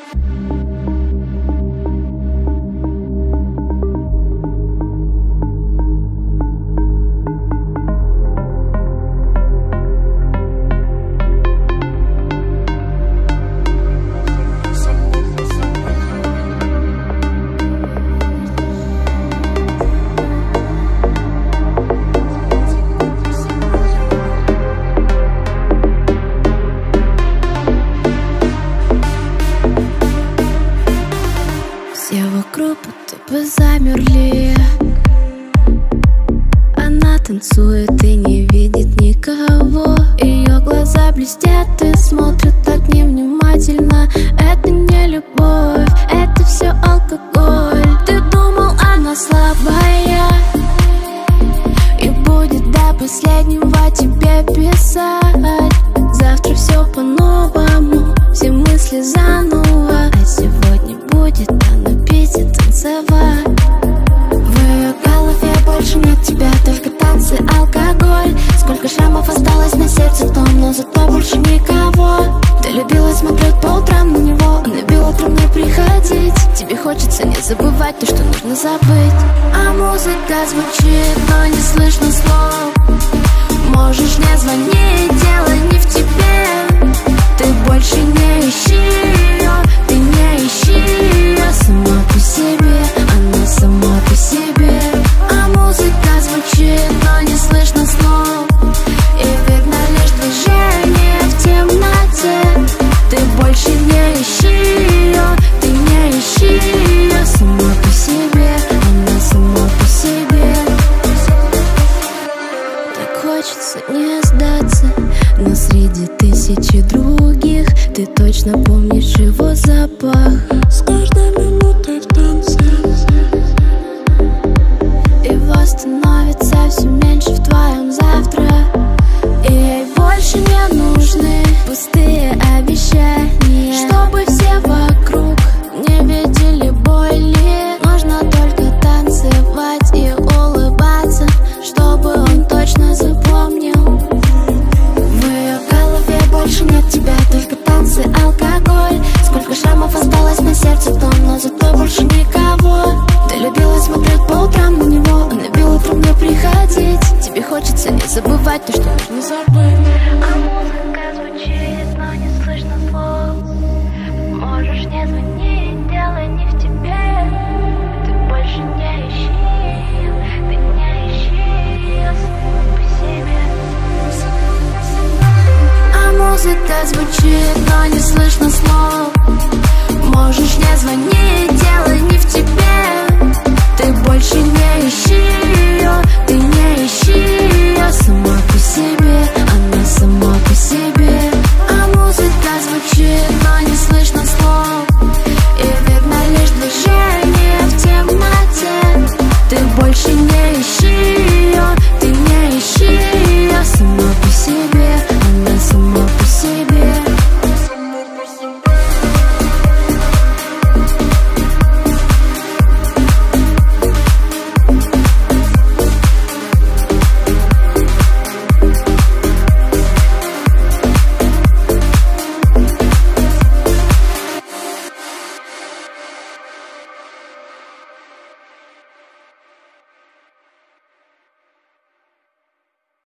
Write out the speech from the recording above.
Все вокруг будто бы замерли. Она танцует и не видит никого. Ее глаза блестят и смотрят так невнимательно. Это не любовь, это все алкоголь. Ты думал, она слабая и будет до последнего тебе писать. Завтра все по-новому, все мысли заново. А сегодня будет она петь и танцевать. В ее голове больше нет тебя, только танцы, алкоголь. Сколько шрамов осталось на сердце том, но зато больше никого. Ты любила смотреть по утрам на него, он любил утром не приходить. Тебе хочется не забывать то, что нужно забыть. А музыка звучит, но не слышно слов. Можешь не звонить, дело не в тебе. Ты больше не ищи ее, ты не ищи ее. Сама по себе, она сама по себе. А музыка звучит, но не слышно слов. И видно лишь движение в темноте. Ты больше не ищи ее, ты не ищи ее. Сама по себе, она сама по себе. Так хочется не сдаться, но среди тысячи других ты точно помнишь его запах. С каждой минутой в танце Его становится все меньше в твоем завтра. И ей больше не нужны пустые обещания, чтобы все вокруг не видели боли. Нужно только танцевать и улыбаться, чтобы он точно запомнил. В ее голове больше нет тебя, только танцы, алкоголь. Сколько шрамов осталось на сердце том, но зато больше никого. Ты любила смотреть по утрам на него, он любил утром не приходить. Тебе хочется не забывать то, что нужно забыть. А музыка звучит, но не слышно слов. Можешь не звонить, дело не в тебе. Ты больше не ищи ее, ты не ищи ее. Сама по себе. А музыка звучит, но не слышно